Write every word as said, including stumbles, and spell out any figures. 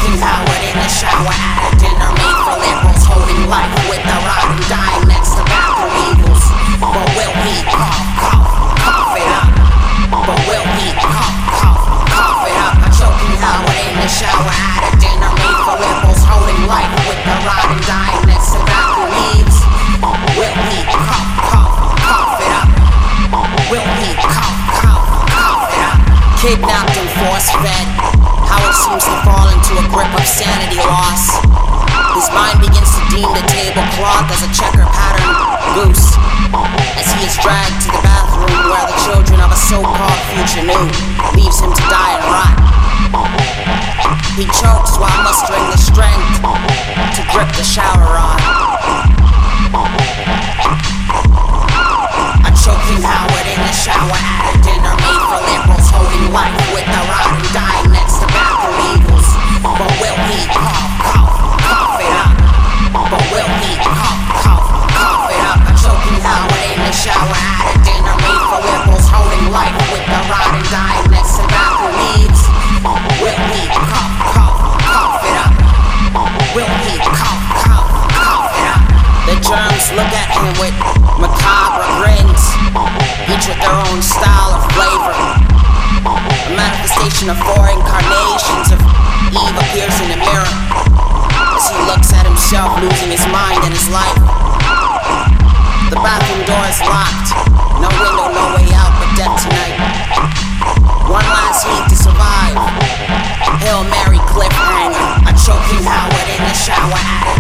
choking Howard in the shower at a dinner made for liberals, holding life with the rod and dying next to bathroom evils. But will he cough, cough, cough it up? But will he cough, cough, cough it up? I'm choking Howard in the shower at a dinner made for liberals, holding life with the rod and dying next to bathroom evils. Will he cough, cough, cough it up? Will he cough, cough, cough it up? Kidnapped and force-fed, Howard seems to fall into a grip of sanity loss. His mind begins to deem the tablecloth as a checker pattern goose, as he is dragged to the bathroom where the children of a so-called future new leaves him to die and rot. He chokes while mustering the strength to grip the shower rod. A choking Howard in the shower at a dinner made for liberals, holding life with the rod and dying next to bathroom evils. But will he cough, cough, cough it up? But will he cough, cough, cough it up? A choking Howard in the shower at a dinner made for liberals, holding life with the rod and dying next to bathroom evils. Will he cough, cough, cough it up? Will he cough, cough, cough it up? The germs look at him with macabre grins, each with their own style of flavor. A manifestation of four incarnations of Eve appears in the mirror as he looks at himself, losing his mind and his life. The bathroom door is locked, no window, no way out but death tonight. One last heat to survive, Hail Mary cliffhanger. A choking Howard in the shower at a